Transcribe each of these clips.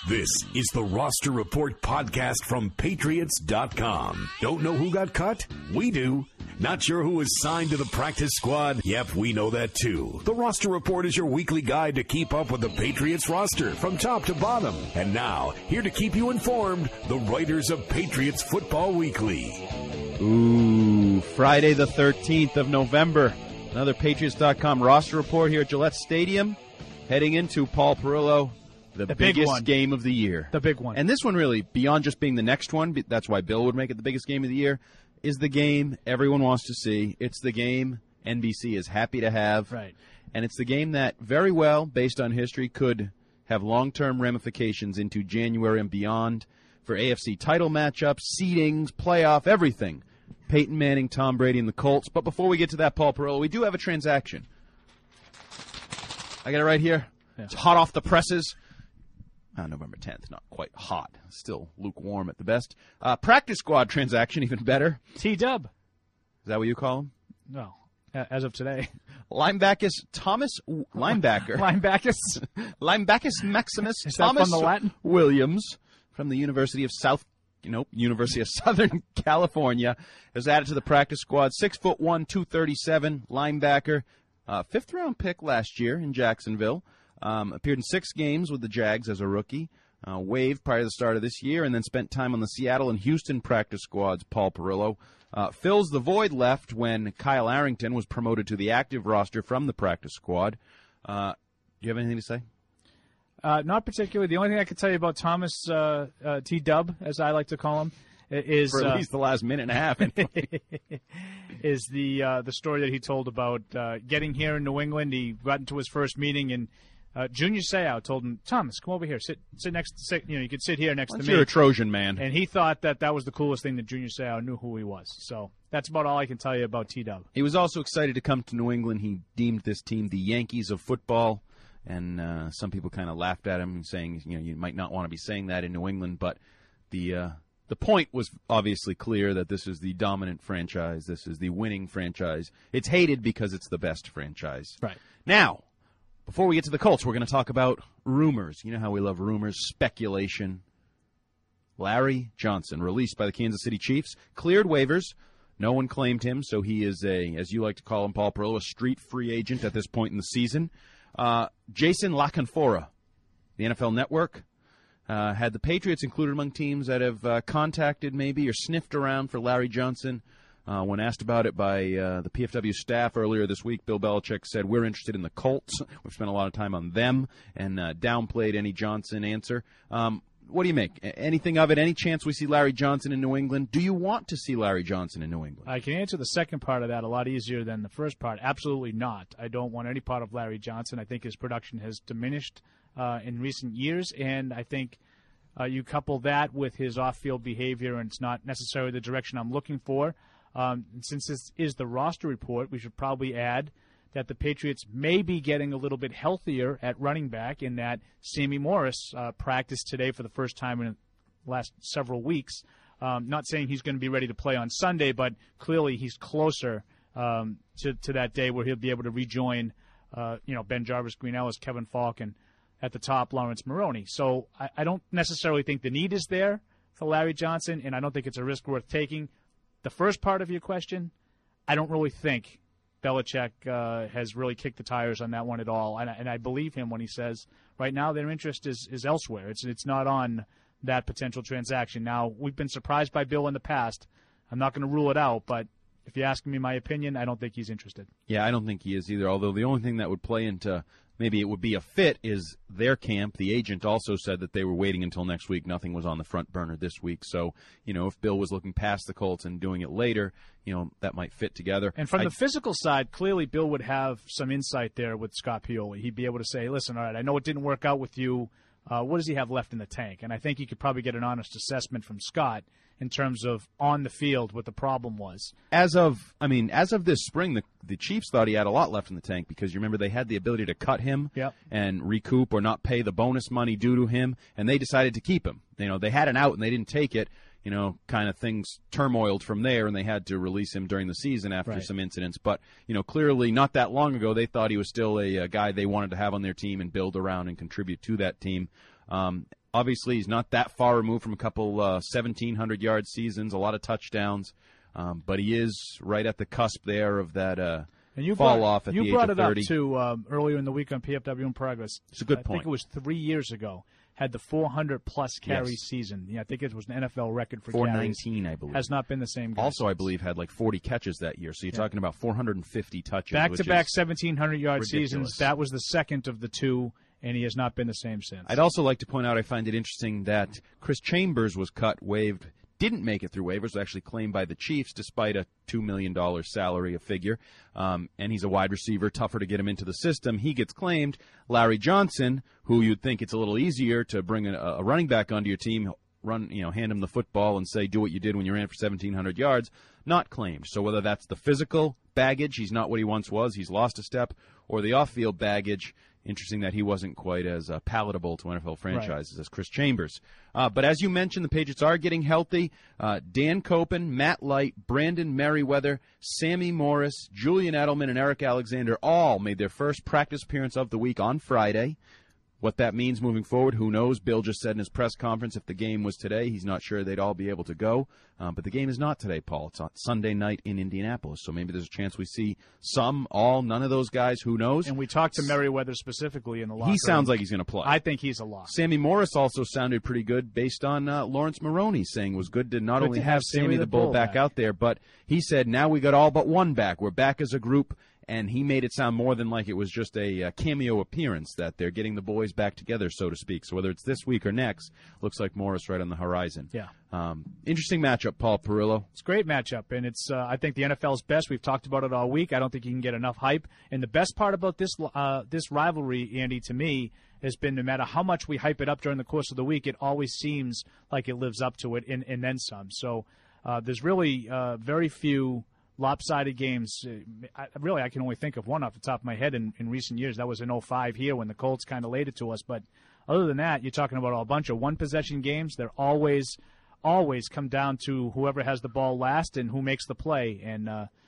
This is the Roster Report podcast from Patriots.com. Don't know who got cut? We do. Not sure who was signed to the practice squad? Yep, we know that too. The Roster Report is your weekly guide to keep up with the Patriots roster from top to bottom. And now, here to keep you informed, the writers of Patriots Football Weekly. Ooh, Friday the 13th of November. Another Patriots.com Roster Report here at Gillette Stadium. Heading into Paul Perillo. The biggest game of the year. The big one. And this one really, beyond just being the next one, that's why Bill would make it the biggest game of the year, is the game everyone wants to see. It's the game NBC is happy to have. Right. And it's the game that very well, based on history, could have long-term ramifications into January and beyond for AFC title matchups, seedings, playoff, everything. Peyton Manning, Tom Brady, and the Colts. But before we get to that, Paul Perillo, we do have a transaction. I got it right here. Yeah. It's hot off the presses. November 10th, not quite hot. Still lukewarm at the best. Practice squad transaction, even better. T-Dub. Is that what you call him? No, as of today. Linebacker Maximus Is that Thomas from the Latin? Williams from the University of Southern California has added to the practice squad. 6'1", 237 linebacker. Fifth-round pick last year in Jacksonville. Appeared in 6 games with the Jags as a rookie, waived prior to the start of this year, and then spent time on the Seattle and Houston practice squads. Paul Perillo fills the void left when Kyle Arrington was promoted to the active roster from the practice squad. Do you have anything to say? Not particularly. The only thing I can tell you about Thomas T-Dub, as I like to call him, is for at least the last minute and a half. is the story that he told about getting here in New England. He got into his first meeting and. Junior Seau told him, Thomas, come over here. Sit next. You could sit here next to me. You're a Trojan man. And he thought that was the coolest thing, that Junior Seau knew who he was. So that's about all I can tell you about T-Dub. He was also excited to come to New England. He deemed this team the Yankees of football, and some people kind of laughed at him, saying, you might not want to be saying that in New England, but the point was obviously clear that this is the dominant franchise. This is the winning franchise. It's hated because it's the best franchise. Right. Now, before we get to the Colts, we're going to talk about rumors. You know how we love rumors, speculation. Larry Johnson, released by the Kansas City Chiefs, cleared waivers. No one claimed him, so he is as you like to call him, Paul Perillo, a street free agent at this point in the season. Jason LaCanfora, the NFL Network, had the Patriots included among teams that have contacted maybe or sniffed around for Larry Johnson. When asked about it by the PFW staff earlier this week, Bill Belichick said, we're interested in the Colts. We've spent a lot of time on them and downplayed any Johnson answer. What do you make? Anything of it? Any chance we see Larry Johnson in New England? Do you want to see Larry Johnson in New England? I can answer the second part of that a lot easier than the first part. Absolutely not. I don't want any part of Larry Johnson. I think his production has diminished in recent years, and I think you couple that with his off-field behavior, and it's not necessarily the direction I'm looking for. Since this is the roster report, we should probably add that the Patriots may be getting a little bit healthier at running back, in that Sammy Morris practiced today for the first time in the last several weeks. Not saying he's going to be ready to play on Sunday, but clearly he's closer to that day where he'll be able to rejoin Ben Jarvis, Green Ellis, Kevin Falk, and at the top, Lawrence Maroney. So I don't necessarily think the need is there for Larry Johnson, and I don't think it's a risk worth taking. The first part of your question, I don't really think Belichick has really kicked the tires on that one at all. And I believe him when he says right now their interest is elsewhere. It's not on that potential transaction. Now, we've been surprised by Bill in the past. I'm not going to rule it out, but if you ask me my opinion, I don't think he's interested. Yeah, I don't think he is either, although the only thing that would play into maybe it would be a fit is their camp. The agent also said that they were waiting until next week. Nothing was on the front burner this week. So, if Bill was looking past the Colts and doing it later, that might fit together. And from the physical side, clearly Bill would have some insight there with Scott Pioli. He'd be able to say, listen, all right, I know it didn't work out with you. What does he have left in the tank? And I think you could probably get an honest assessment from Scott in terms of on the field what the problem was. As of this spring, the Chiefs thought he had a lot left in the tank because you remember they had the ability to cut him and recoup or not pay the bonus money due to him, and they decided to keep him. They had an out and they didn't take it. Kind of things turmoiled from there, and they had to release him during the season after some incidents. But, clearly not that long ago, they thought he was still a guy they wanted to have on their team and build around and contribute to that team. Obviously, he's not that far removed from a couple 1,700-yard seasons, a lot of touchdowns, but he is right at the cusp there of that fall-off at the age of 30. You brought it up, too, earlier in the week on PFW in Progress. It's a good point. I think it was 3 years ago. Had the 400-plus carry season. Yeah, I think it was an NFL record for 419, I believe. Has not been the same guy Also, since. I believe, had like 40 catches that year. So you're talking about 450 touches. Back-to-back 1,700-yard seasons. ridiculous. That was the second of the two, and he has not been the same since. I'd also like to point out I find it interesting that Chris Chambers was waived, didn't make it through waivers, was actually claimed by the Chiefs despite a $2 million salary, a figure. And he's a wide receiver, tougher to get him into the system. He gets claimed. Larry Johnson, who you'd think it's a little easier to bring a running back onto your team, hand him the football and say, do what you did when you ran for 1,700 yards, not claimed. So whether that's the physical baggage, he's not what he once was, he's lost a step, or the off-field baggage, interesting that he wasn't quite as palatable to NFL franchises as Chris Chambers. But as you mentioned, the Patriots are getting healthy. Dan Koppen, Matt Light, Brandon Merriweather, Sammy Morris, Julian Edelman, and Eric Alexander all made their first practice appearance of the week on Friday. What that means moving forward, who knows? Bill just said in his press conference if the game was today, he's not sure they'd all be able to go. But the game is not today, Paul. It's on Sunday night in Indianapolis. So maybe there's a chance we see some, all, none of those guys. Who knows? And we talked to Merriweather specifically in the locker room. He sounds like he's going to play. I think he's a lock. Sammy Morris also sounded pretty good based on Lawrence Maroney saying it was good to not only have Sammy the Bull back out there, but he said now we got all but one back. We're back as a group. And he made it sound more than like it was just a cameo appearance, that they're getting the boys back together, so to speak. So whether it's this week or next, looks like Morris right on the horizon. Yeah. Interesting matchup, Paul Perillo. It's a great matchup, and it's I think the NFL's best. We've talked about it all week. I don't think you can get enough hype. And the best part about this rivalry, Andy, to me, has been no matter how much we hype it up during the course of the week, it always seems like it lives up to it and then some. So there's really very few lopsided games. I can only think of one off the top of my head in recent years. That was in 2005 here when the Colts kind of laid it to us. But other than that, you're talking about a bunch of one-possession games. They're always come down to whoever has the ball last and who makes the play. And,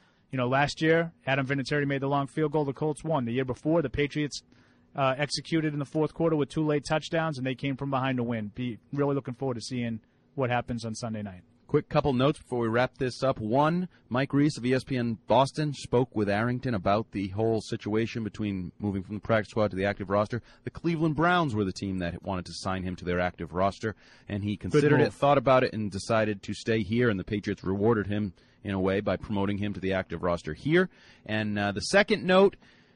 last year, Adam Vinatieri made the long field goal. The Colts won. The year before, the Patriots executed in the fourth quarter with 2 late touchdowns, and they came from behind to win. Be really looking forward to seeing what happens on Sunday night. Quick couple notes before we wrap this up. One, Mike Reese of ESPN Boston spoke with Arrington about the whole situation between moving from the practice squad to the active roster. The Cleveland Browns were the team that wanted to sign him to their active roster, and he considered it, thought about it, and decided to stay here, and the Patriots rewarded him in a way by promoting him to the active roster here. And the second note,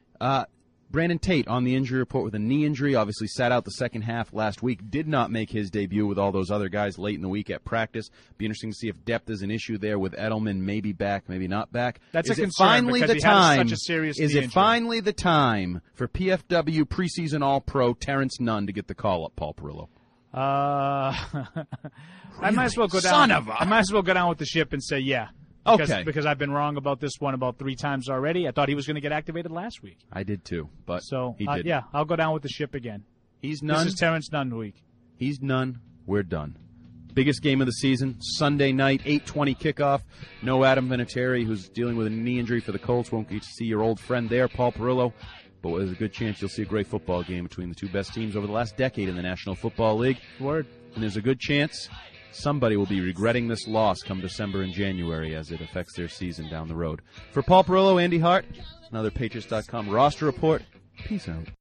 Brandon Tate on the injury report with a knee injury, obviously sat out the second half last week, did not make his debut with all those other guys late in the week at practice. Be interesting to see if depth is an issue there with Edelman, maybe back, maybe not back. That's a concern because he had such a serious knee injury. Is it finally the time for PFW preseason All-Pro Terrence Nunn to get the call-up, Paul Perillo? I might as well go down. I might as well go down with the ship and say yeah. Because I've been wrong about this one about 3 times already. I thought he was going to get activated last week. I did too, but he did. Yeah, I'll go down with the ship again. He's Nunn. This is Terrence Nunn week. He's Nunn. We're done. Biggest game of the season, Sunday night, 8:20 kickoff. No Adam Vinatieri, who's dealing with a knee injury for the Colts. Won't get to see your old friend there, Paul Perillo. But there's a good chance you'll see a great football game between the two best teams over the last decade in the National Football League. Word. And there's a good chance somebody will be regretting this loss come December and January as it affects their season down the road. For Paul Perillo, Andy Hart, another Patriots.com roster report. Peace out.